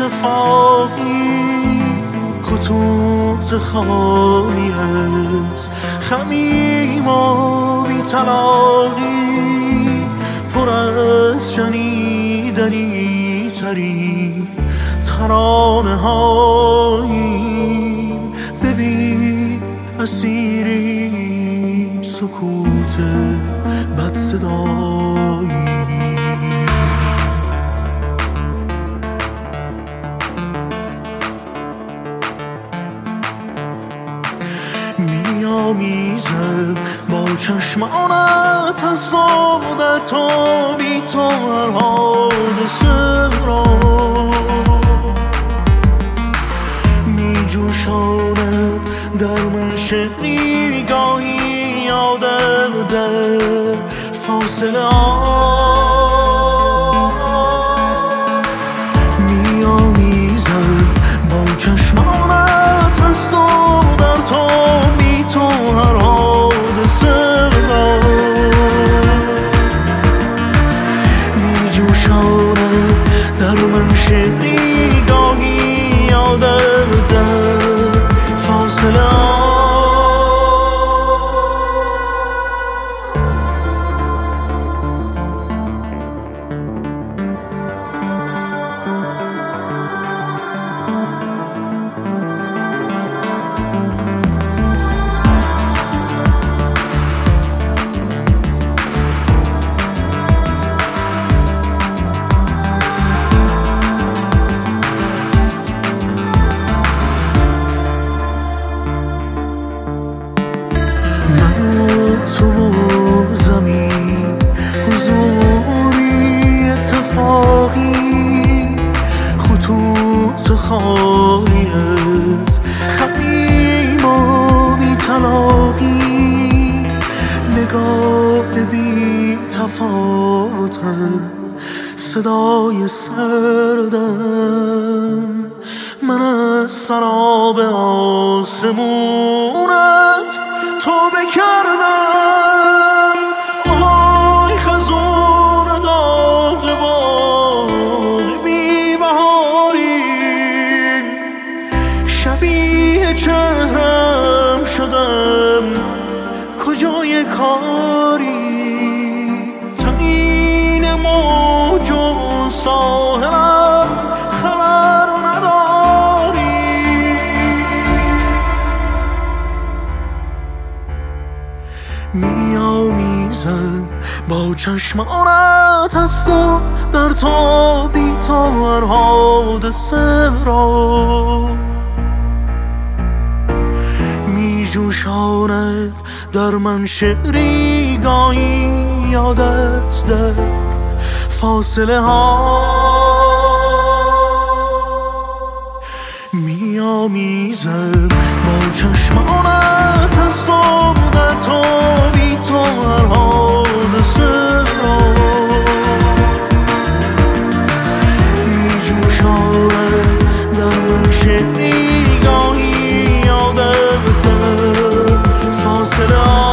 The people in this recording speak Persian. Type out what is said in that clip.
اتفاقی خطوط خالی از خمیم و بی‌طلاقی پر از شنیدنی ترین ترانه هاییم. ببین اسیریم سکوت بد صدایی. میامیزم با چشمانت از در تو بی تو هر حادثه را میجوشاند در من شعری گاهی یادم در فاصله میامیزم با چشمانت از در تو بی تو هر حادثه را میجوشاند در من شعری گاهی یادم در فاصله تو زمین حضوری اتفاقی خطوط خالی از خمیم و بی‌طلاقی نگاه بی تفاوتم صدای سردم من از سراب آسمونت تو بکردم. آهای خزون داغ باغ بی بهارین شبیه چهرم شدم کجای کاری تنین موج و ساحلم خبر نداری. میامیزم با چشمانت از در تو بی تو هر حادثه را میجوشاند در من شعری گاهی یادت در فاصله ها میامیزم با چشمانت از در تو بی تو هر حادثه را میجوشاند در من شعری گاهی یادم در فاصله